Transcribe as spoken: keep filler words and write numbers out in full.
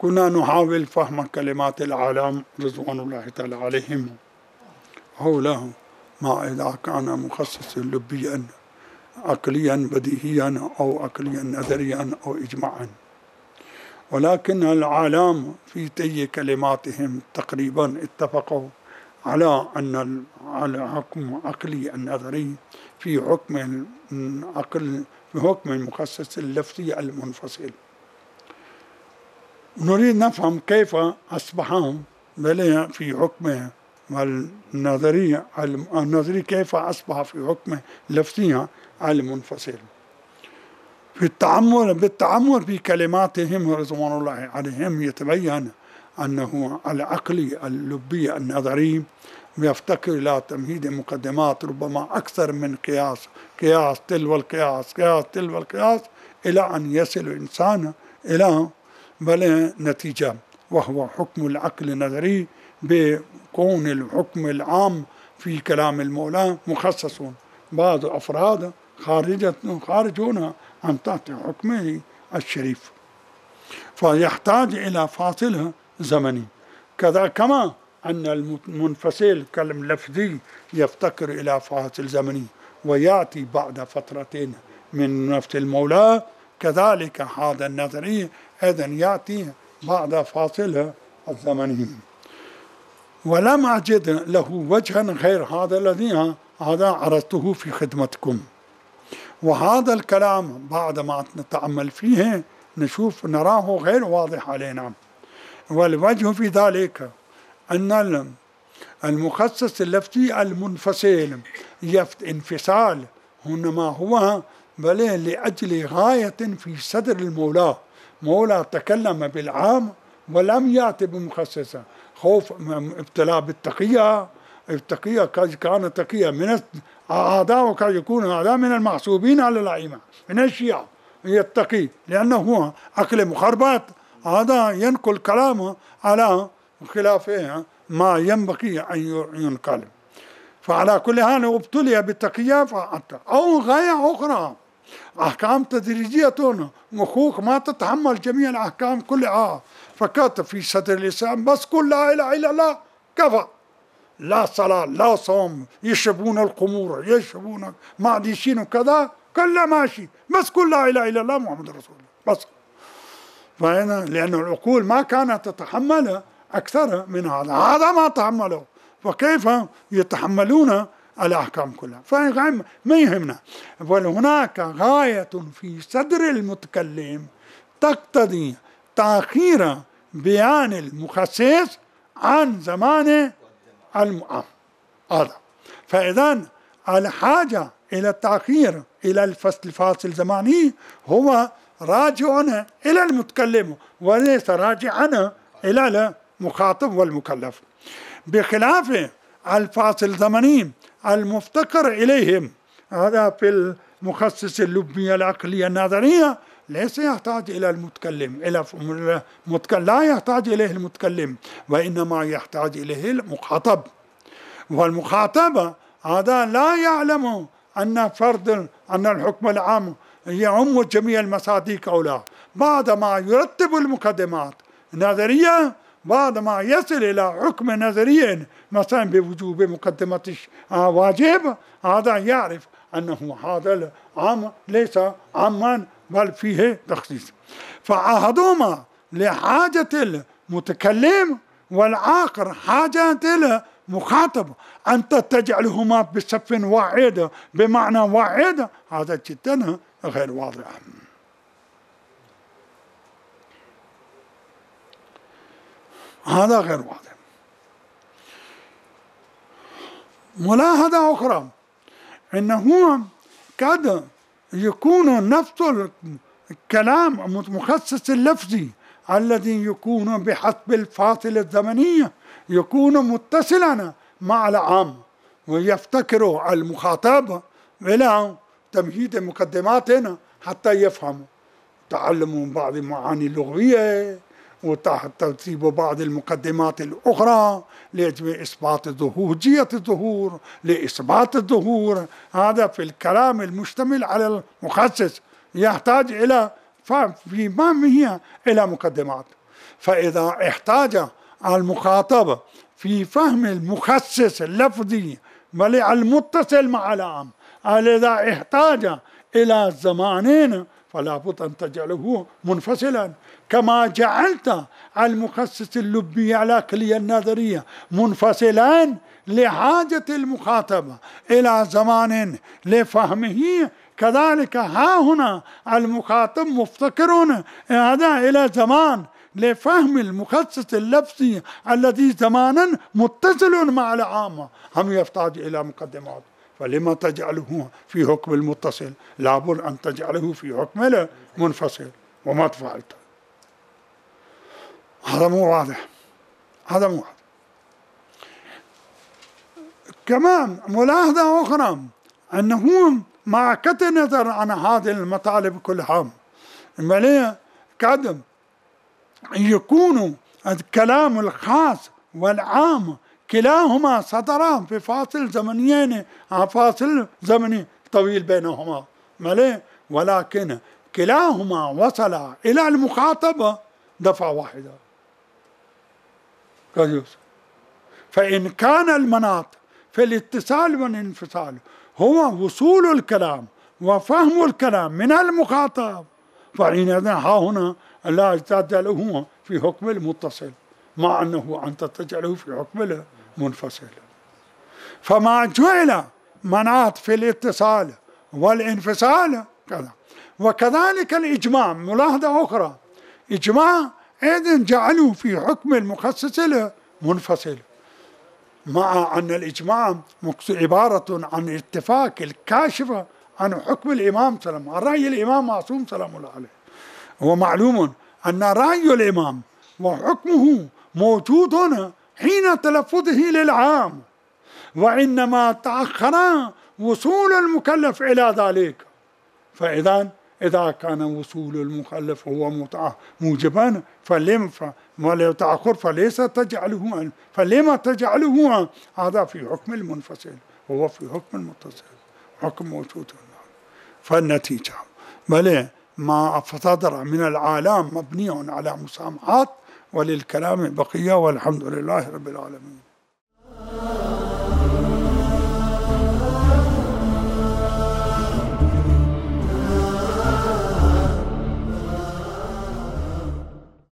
كنا نحاول فهم كلمات العالم رضوان الله تعالى عليهم حول ما إذا كان مخصص لبيا عقليا بديهيا أو عقليا نظريا أو إجماعا، ولكن العالم في تي كلماتهم تقريبا اتفقوا على أن الحكم عقلي النظري في حكم عقل في حكم المخصص اللفظي المنفصل. نريد نفهم كيف أصبح في حكم النظري النظري كيف أصبح في حكم لفظي المنفصل. في التأمل بالتأمل في كلماتهم رضوان الله عليهم يتبين أنه العقلي اللبي النظري يفتقر إلى تمهيد مقدمات ربما أكثر من قياس قياس تلو القياس قياس تلو القياس إلى أن يصل الإنسان إلى بل نتيجة، وهو حكم العقل النظري بكون الحكم العام في كلام المولى مخصص بعض أفراد خارجة خارجون عن تحت حكمه الشريف، فيحتاج إلى فاصل زمني. كذا كما أن المنفصل كلام لفظي يفتقر إلى فاصل زمني ويأتي بعد فترتين من نفس المولى، كذلك هذا النظري أيضا يأتي بعد فاصل الزمني. ولم أجد له وجها غير هذا الذي هذا عرضته في خدمتكم. وهذا الكلام بعد ما نتأمل فيه نشوف نراه غير واضح علينا، والوجه في ذلك أن المخصص اللفظي المنفصل يفت انفصال هنما هو بل لأجل غاية في صدر المولى. مولى تكلم بالعام ولم يأتي بمخصصة، خوف ابتلاء بالتقية. التقية كانت تقية من أعداء وكان يكون أعداء من المحسوبين على الأئمة من الشيعة يتقي، لأنه هو عقل مخربط، هذا ينقل كلامه على خلافه ما ينبغي أن ينقل. فعلى كل حال ابتلي بالتقية فأتى أو غاية أخرى أحكام تدريجية مخوك ما تتحمل جميع الأحكام كلها، فكتب في صدر الإسلام بس كل لا إله إلا الله كفى، لا صلاة لا صوم، يشربون الخمور يشربون معديشين وكذا كله ماشي، بس كل لا إله إلا الله محمد رسول الله بس. فهنا لأن العقول ما كانت تتحمل أكثر من هذا، هذا ما تحمله، فكيف يتحملون الأحكام كلها؟ فما يهمنا. وهناك غاية في صدر المتكلم تقتضي تأخير بيان المخصص عن زمان المؤمن هذا. فإذا الحاجة إلى التأخير إلى الفصل الفاصل الزماني هو راجع إلى المتكلم وليس راجعا إلى المخاطب والمكلف، بخلاف الفاصل الزمني المفتقر إليهم هذا في المخصص اللبي العقلية النظرية ليس يحتاج إلى المتكلم، إلى المتكلم لا يحتاج إليه المتكلم وإنما يحتاج إليه المخاطب. والمخاطب هذا لا يعلم أن فرض أن الحكم العام يعم جميع المصادق أو لا، بعدما يرتب المقدمات نظرية بعد ما يصل إلى حكم نظري مثلا بوجوب مقدمة واجب هذا يعرف أنه هذا العام ليس عاما بل فيه تخصيص. فأحدهما لحاجة المتكلم والآخر حاجة المخاطب، أنت تجعلهما بصف واحد بمعنى واحد هذا جدا غير واضح. هذا غير واضح. ملاحظة أخرى أنه قد يكون نفس الكلام المخصص اللفظي الذي يكون بحسب الفاصل الزمني يكون متصلا مع العام، ويفتكر المخاطب إلى تمهيد مقدماتنا حتى يفهم تعلم بعض المعاني اللغوية وترتيب بعض المقدمات الأخرى لإثبات ظهورية الظهور لإثبات الظهور. هذا في الكلام المشتمل على المخصص يحتاج إلى في ما هي إلى مقدمات. فإذا احتاج المخاطب في فهم المخصص اللفظي بل المتصل مع العام، إذا احتاج إلى زمانين فلا بد أن تجعله منفصلا، كما جعلت المخصص اللبي على كلية النظرية منفصلان لحاجة المخاطب إلى زمان لفهمه، كذلك ها هنا المخاطب مفتقر هذا إلى زمان لفهم المخصص اللفظي الذي زمانا متصل مع العامة، هم يحتاج إلى مقدمات. فلما تجعله في حكم المتصل؟ لابد أن تجعله في حكم المنفصل، وما فعلت. هذا مو واضح، هذا مو واضح. كمان ملاحظة أخرى أنه مع قطع النظر عن هذه المطالب كلها قد يكون الكلام الخاص والعام كلاهما صدران في فاصل زمنيين، فاصل زمني طويل بينهما، ولكن كلاهما وصل إلى المخاطبة دفعة واحدة. فإن كان المناط في الاتصال والانفصال هو وصول الكلام وفهم الكلام من المخاطب، فحينئذ ها هنا لا تجعله في حكم المتصل، مع أنه أنت تجعله في حكم المنفصل. فما جعل مناط في الاتصال والانفصال كذا. وكذلك الإجماع، ملاحظة أخرى، إجماع إذن جعلوا في حكم المخصص المنفصل، مع أن الإجماع عبارة عن اتفاق الكاشفة عن حكم الإمام صلى الله عليه وسلم، رأي الإمام معصوم سلام الله عليه. هو معلوم أن رأي الإمام وحكمه موجود حين تلفظه للعام، وإنما تأخر وصول المكلف إلى ذلك. فإذا إذا كان وصول المكلف هو موجبا فلم ولو تأخر فليس تجعله، فلما تجعله هذا في حكم المنفصل، هو في حكم المتصل، حكم موجود. فالنتيجة بل ما صدر من العالم مبني على مسامحات، وللكلام بقية، والحمد لله رب العالمين.